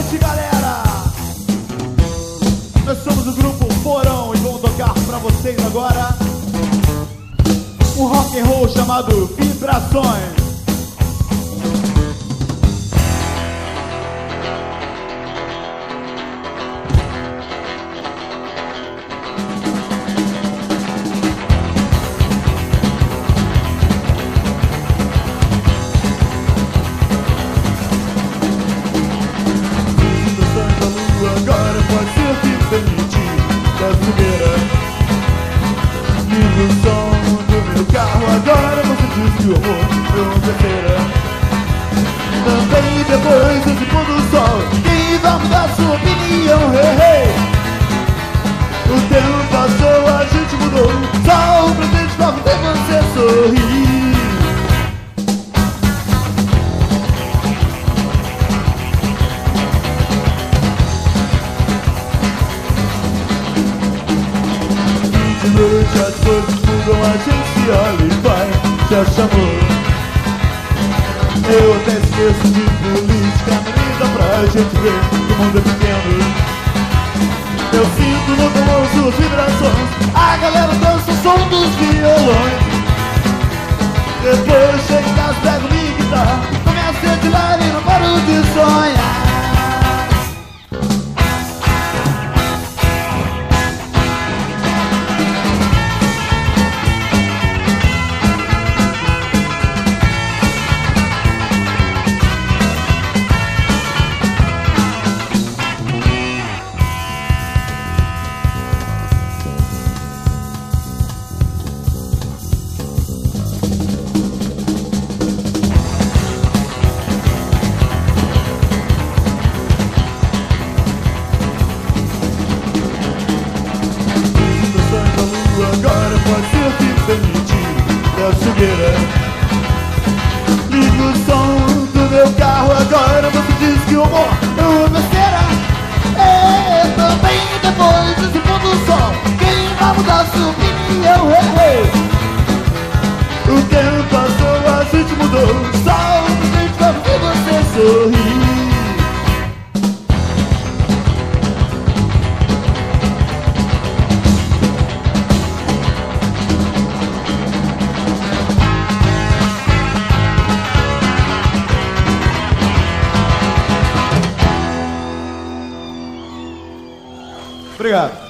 noite, galera! Nós somos o grupo Porão e vamos tocar pra vocês agora um rock and roll chamado Vibrações. Agora pode ser que permite da fogueira. Liga o som do meu carro. Agora você diz que o amor é uma terceira. Também depois desse pôr do sol, quem vai mudar sua opinião? Hey, hey. O tempo passou, a gente mudou. Só o presente pra fazer você sorrir. As coisas mudam, a gente se olha e vai, já chamou. Eu até esqueço de política, menina, pra gente ver que o mundo é pequeno. Eu sinto no calor suas vibrações, a galera dança o som dos violões. Depois chego em casa, pego minha guitarra, começo a dedilar e não paro de sonhar. Agora pode ser que permite da fogueira. Liga o som do meu carro. Agora você diz que o amor é uma besteira. Também depois desse pôr do sol, quem vai mudar sua opinião? Hey, hey. O tempo passou, a gente mudou. Só o presente pra fazer você sorrir. Obrigado.